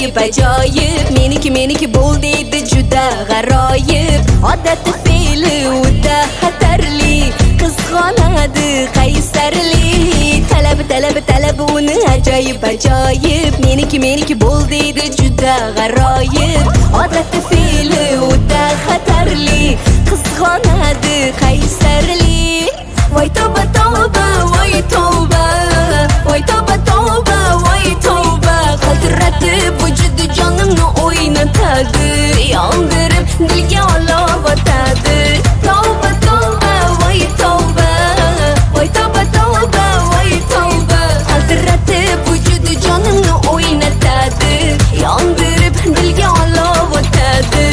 ajoyib meniki bo'l deydi juda g'aroyib odati fe'li o'ta xatarli qizg'onadi qaysarli talabi uni ajoyib meniki bo'l deydi juda g'aroyib odati fe'li o'ta xatarli qizg'onadi qaysarli voy tavba tavba voy tavba voy tavba tavba voy tavba qaltiratib vujudi jonimni o'ynatadi yondirib dilga olov otadi tavba tavba voy tavba voy tavba tavba voy tavba qaltiratib vujudi jonimni o'ynatadi yondirib dilga olov otadi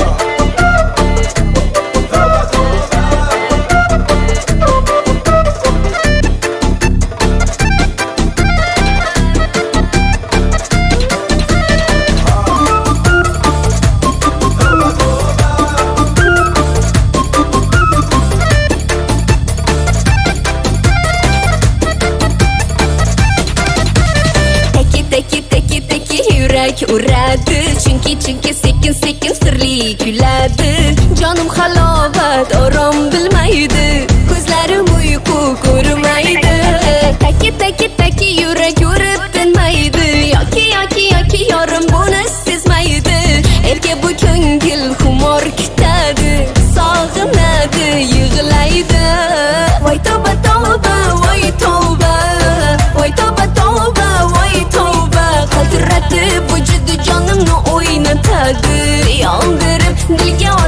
yurak uradi chunki sekin sirli kuladi jonim halovat orom bilmaydi ko'zlarim uyqu ko'rmaydi taki yurak urib tinmaydi yoki yorim buni sezmaydi erga bu ko'ngil xumor kutadi sog'inadi yig'laydi voy tavba tavba voy tavba voy tavba tavba voy tavba qaltiratib vujudi jonimni o'ynatadi yondirib dilga